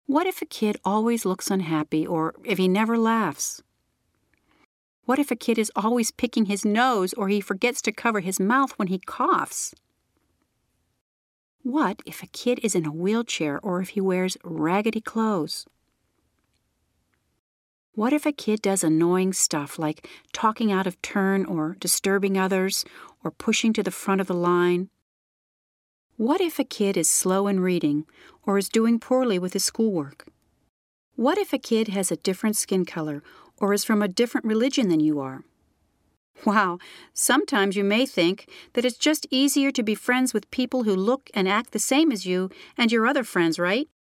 What if a kid always looks unhappy, or if he never laughs? What if a kid is always picking his nose, or he forgets to cover his mouth when he coughs? What if a kid is in a wheelchair, or if he wears raggedy clothes? What if a kid does annoying stuff like talking out of turn or disturbing others or pushing to the front of the line? What if a kid is slow in reading or is doing poorly with his schoolwork? What if a kid has a different skin color or is from a different religion than you are? Wow, sometimes you may think that it's just easier to be friends with people who look and act the same as you and your other friends, right?